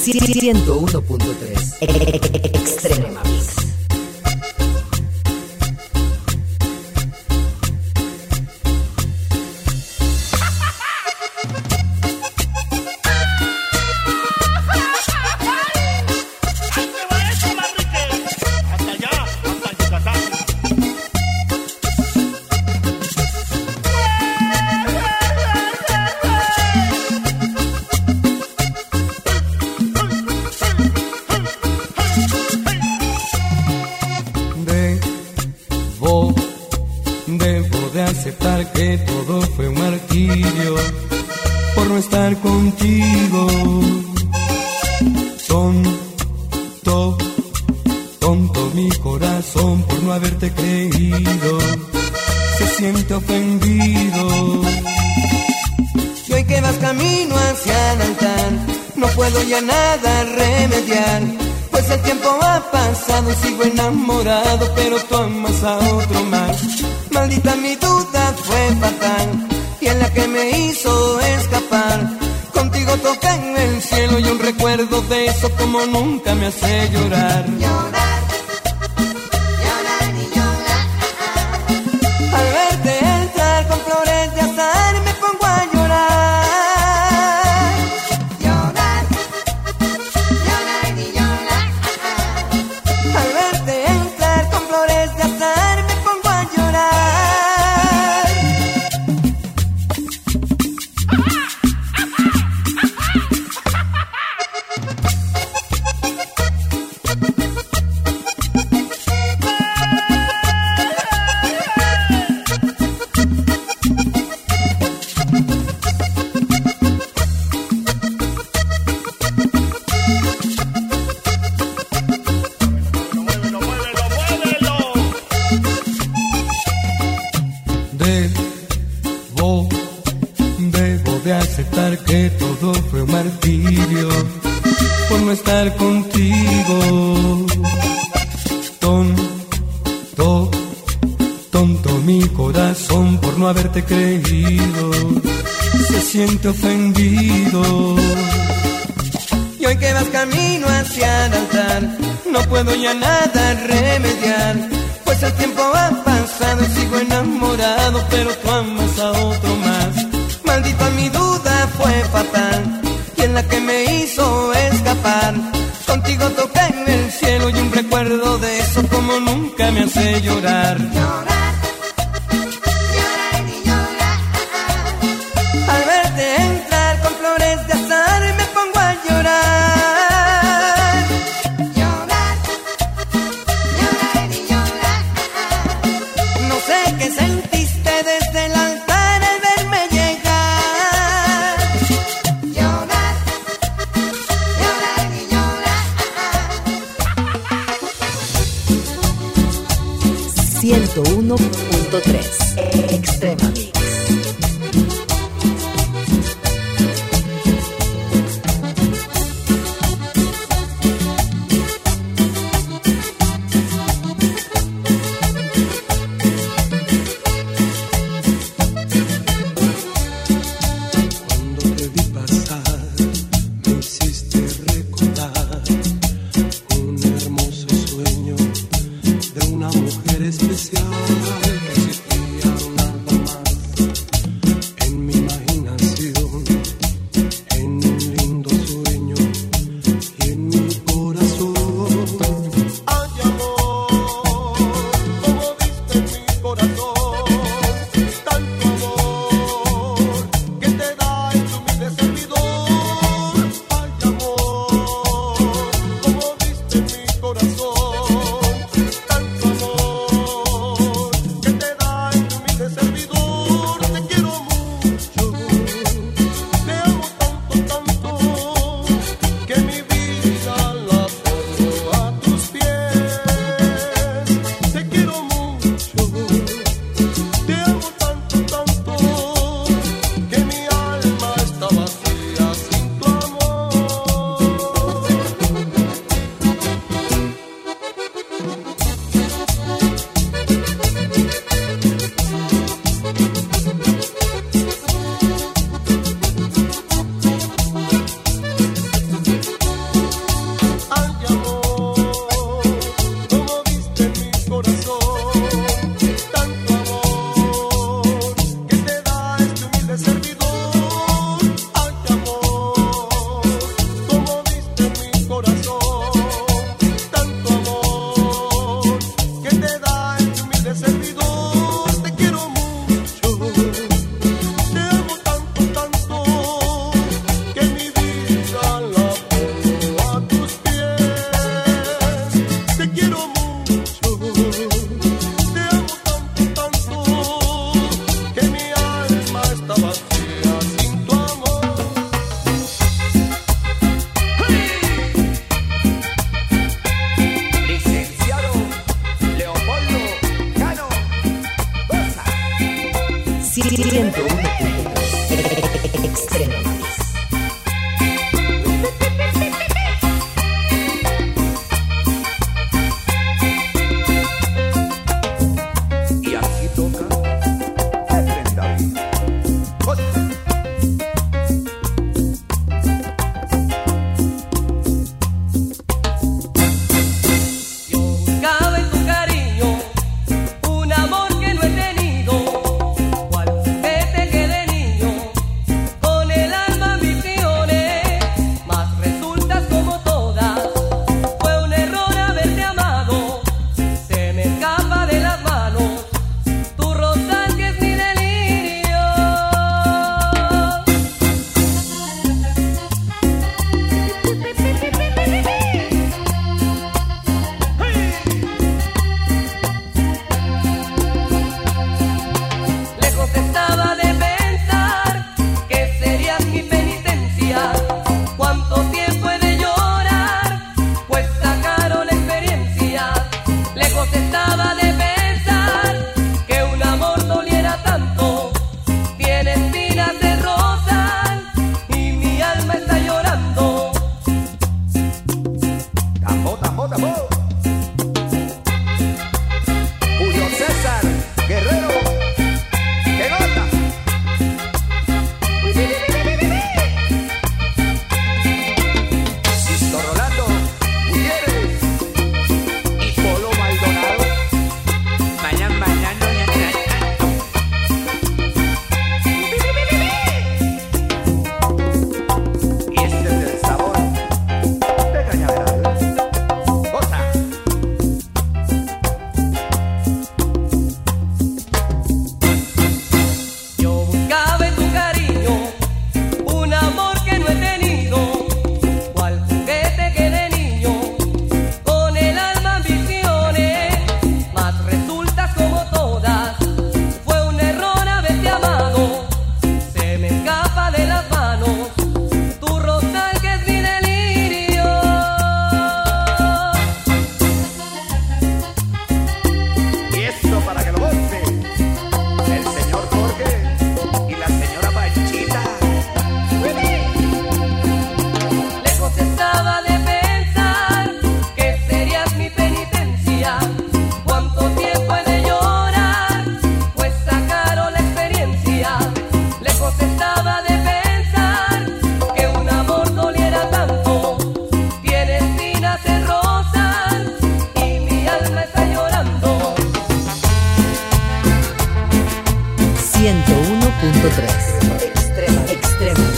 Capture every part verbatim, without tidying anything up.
ciento uno punto tres Extrema Mix. Aceptar que todo fue un martirio por no estar contigo. Tonto, tonto mi corazón por no haberte creído, se siente ofendido. Y hoy que vas camino hacia el altar, no puedo ya nada remediar, pues el tiempo ha pasado y sigo enamorado, pero tú amas a otro más. Maldita mi duda fue fatal y en la que me hizo escapar. Contigo toqué en el cielo y un recuerdo de eso como nunca me hace llorar. Llorar, llorar y llorar. Al verte entrar con flores de azahar me pongo a llorar. Llorar, llorar y llorar. Al verte entrar con flores de azahar me pongo a llorar. Debo, debo de aceptar que todo fue un martirio por no estar contigo. Tonto, tonto mi corazón por no haberte creído, se siente ofendido. Y hoy que vas camino hacia el altar, no puedo ya nada remediar, pues el tiempo ha pasado y sigo enamorado, pero tú amas a otro más. Maldita mi duda fue fatal y en la que me hizo escapar. Contigo toqué en el cielo y un recuerdo de eso como nunca me hace llorar. Llorar, llorar y llorar. Al verte entrar con flores de azahar me pongo a llorar. Llorar, llorar y llorar. No sé qué sentiste desde el altar al verme llegar. Llorar, llorar y llorar. ciento uno punto tres Extrema Mix. Cuando te vi pasar, me hiciste recordar un hermoso sueño de una mujer especial que existía nada más en mi imaginación, en un lindo sueño y en mi corazón. Ay, amor, como diste mi corazón, tanto amor que te da el humilde servidor. Ay, amor, como diste mi corazón, tanto amor que te da el humilde servidor. Te quiero mucho, te amo tanto, tanto, que mi vida la pongo a tus pies. Te quiero mucho, te amo tanto, tanto, que mi alma está vacía sin tu amor. ciento uno punto tres. Extrema. Y aquí toca Efren David. Yo buscaba en tu cariño un amor que no he tenido, cual juguete que de niño con el alma ambicioné, mas resultas como todas, fue un error haberte amado, se me escapa de las manos tu rosal que es mi delirio. Lejos estaba de pensar que serías mi penitencia. Cuánto tiempo he de llorar, pues sacaron la experiencia. Lejos estaba de pensar que un amor doliera tanto. Tiene espinas de rosas y mi alma está llorando. Tambo, tambo, tambo. Julio César Guerrero. ¡Qué nota! Sisto Rolando Gutiérrez y Polo Maldonado. Mañana, mañana, y este es el sabor de Cañaveral. Goza. Yo buscaba en tu cariño un amor que no he tenido, cual juguete que de niño con el alma ambicioné, mas resultas como todas, fue un error haberte amado, se me escapa de las manos tu rosal que es mi delirio. Y esto para que lo goce el señor Jorge y la señora Panchita. Lejos estaba de pensar que serías mi penitencia. Cuánto tiempo he de llorar, pues sacaron la experiencia. Lejos estaba de pensar que un amor doliera tanto. Tiene espinas de rosas y mi alma está llorando. ciento uno punto tres. Extrema, extrema.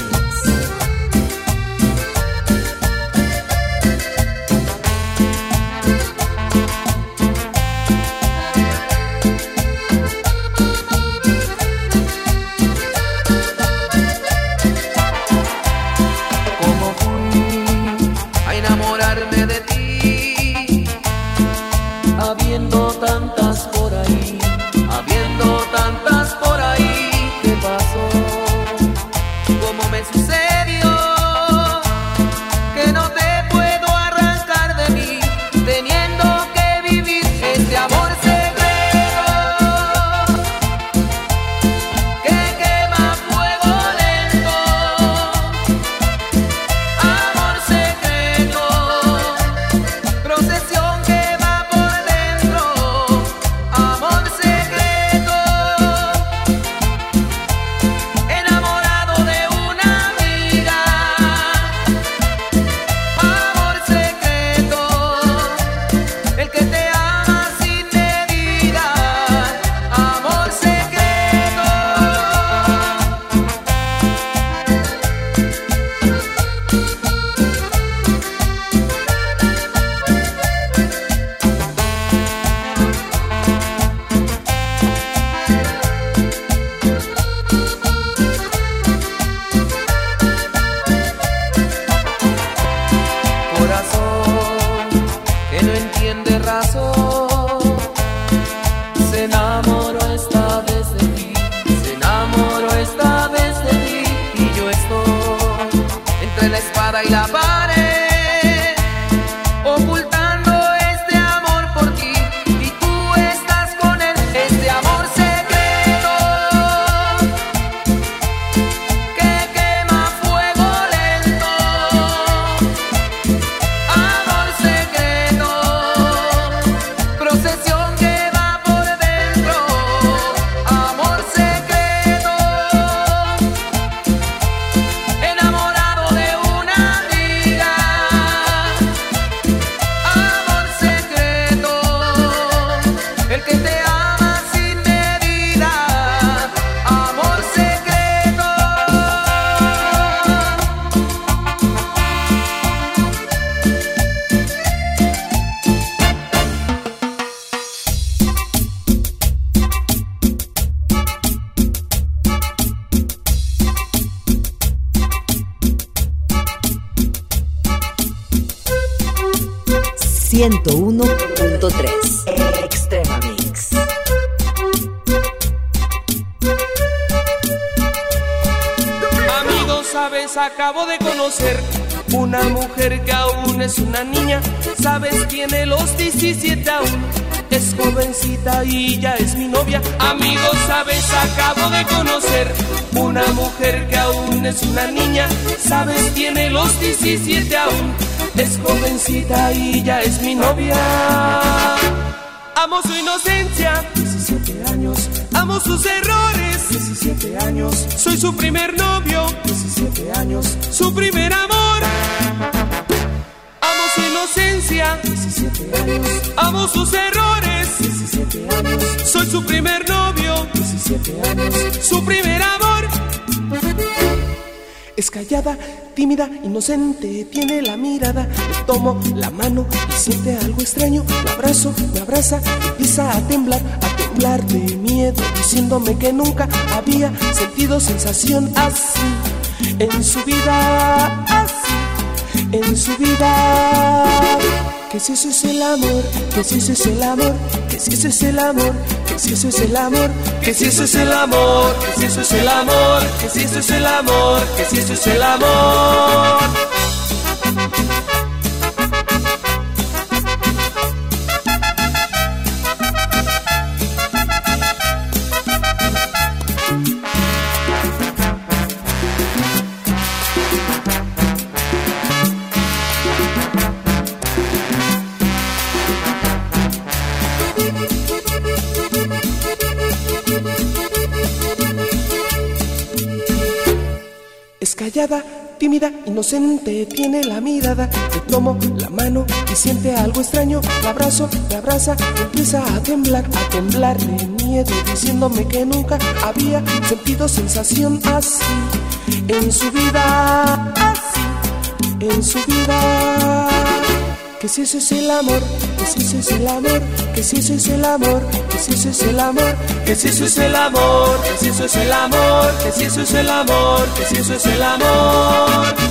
Cómo fui a enamorarme de ti, habiendo tantas por ahí, habiendo tantas por ahí. ¿Qué pasó? ¿Cómo me sucedió? Que no te puedo arrancar de mí, teniendo que vivir este amor secreto que quema fuego lento. Amor secreto, procesión que va por dentro. Amor secreto, enamorado de una amiga. Amor secreto, el que te ama sin medida. Amor secreto. Corazón que no entiende razón, se enamoró esta vez de ti, se enamoró esta vez de ti. Y yo estoy entre la espada y la pared, ocultando este amor por ti, y tú estás con él. Este amor secreto ciento uno punto tres. Extrema Mix. Amigos, sabes, acabo de conocer una mujer que aún es una niña. Sabes, tiene los diecisiete aún. Es jovencita y ya es mi novia. Amigos, sabes, acabo de conocer una mujer que aún es una niña. Sabes, tiene los diecisiete aún. Es jovencita y ya es mi novia. Amo su inocencia, diecisiete años. Amo sus errores, diecisiete años. Soy su primer novio, diecisiete años. Su primer amor. Amo su inocencia, diecisiete años. Amo sus errores, diecisiete años. Soy su primer novio, diecisiete años. Su primer amor. Es callada, tímida, inocente, tiene la mirada. Le tomo la mano y siente algo extraño. La abrazo, me abraza, empieza a temblar, a temblar de miedo, diciéndome que nunca había sentido sensación así en su vida, así en su vida. Que si eso es el amor, que si eso es el amor, que si eso es el amor, que si eso es el amor, que si eso es el amor, que si eso es el amor, que si eso es el amor, que si eso es el amor. Es callada, tímida, inocente, tiene la mirada. Le tomo la mano y siente algo extraño. La abrazo, me abraza, empieza a temblar, a temblar de miedo, diciéndome que nunca había sentido sensación así en su vida, así en su vida. Que si eso es el amor, que si eso es el amor, que si eso es el amor, que si eso es el amor, que si eso es el amor, que si eso es el amor, que si eso es el amor, que si eso es el amor.